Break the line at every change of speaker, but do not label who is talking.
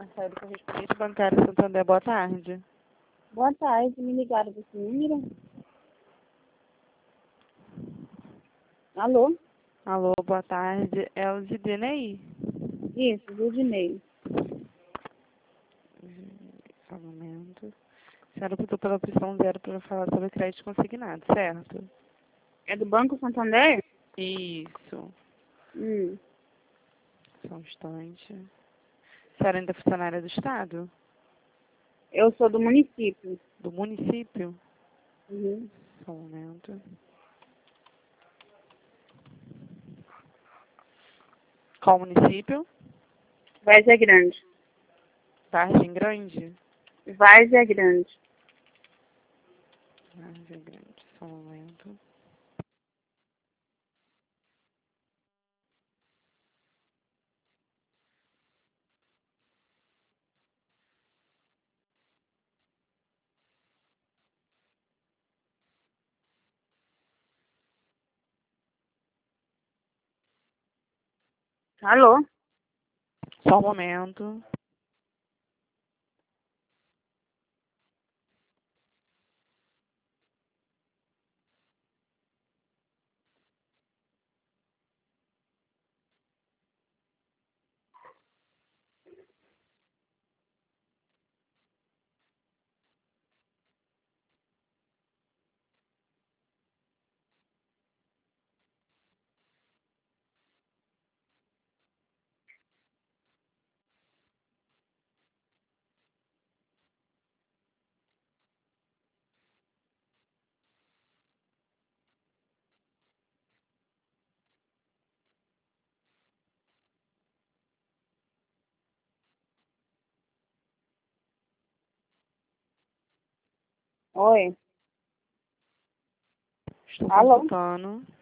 Marcelo, correspondente bancário Santander, boa tarde.
Boa tarde, me ligaram desse número. Alô?
Alô, boa tarde. É o Zidnei?
Isso, Ludinei.
Só um momento. A senhora optou pela opção 0 para falar sobre crédito consignado, certo?
É do Banco Santander?
Isso.
Hum.
Só um instante. A senhora ainda é funcionária do Estado?
Eu sou do município.
Do município?
Uhum.
Só um momento. Qual município?
Várzea Grande.
Vargem Grande?
Várzea Grande.
Vargem Grande, só um momento.
Alô?
Só um momento.
Oi.
Estou
Alô?
consultando.